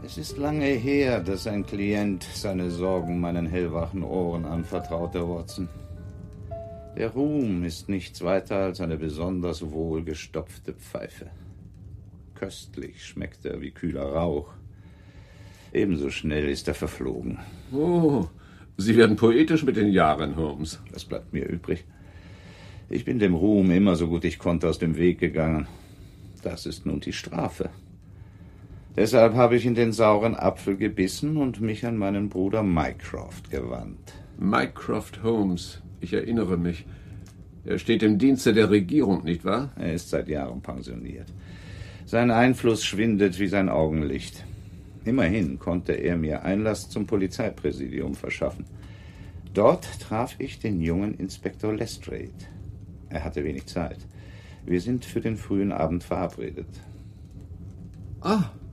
Es ist lange her, dass ein Klient seine Sorgen meinen hellwachen Ohren anvertraute, Watson. Der Ruhm ist nichts weiter als eine besonders wohlgestopfte Pfeife. Köstlich schmeckt er wie kühler Rauch. Ebenso schnell ist er verflogen. Oh, Sie werden poetisch mit den Jahren, Holmes. Was bleibt mir übrig? Ich bin dem Ruhm immer so gut ich konnte aus dem Weg gegangen. Das ist nun die Strafe. Deshalb habe ich in den sauren Apfel gebissen und mich an meinen Bruder Mycroft gewandt. Mycroft Holmes, ich erinnere mich. Er steht im Dienste der Regierung, nicht wahr? Er ist seit Jahren pensioniert. Sein Einfluss schwindet wie sein Augenlicht. Immerhin konnte er mir Einlass zum Polizeipräsidium verschaffen. Dort traf ich den jungen Inspektor Lestrade. Er hatte wenig Zeit. Wir sind für den frühen Abend verabredet. Ah,